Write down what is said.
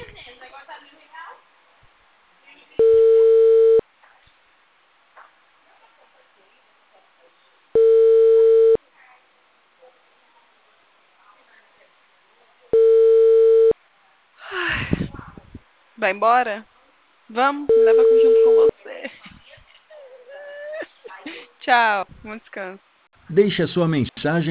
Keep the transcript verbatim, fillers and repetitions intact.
Vai embora? Vamos, me leva junto com você. Tchau, bom descanso. Deixe a sua mensagem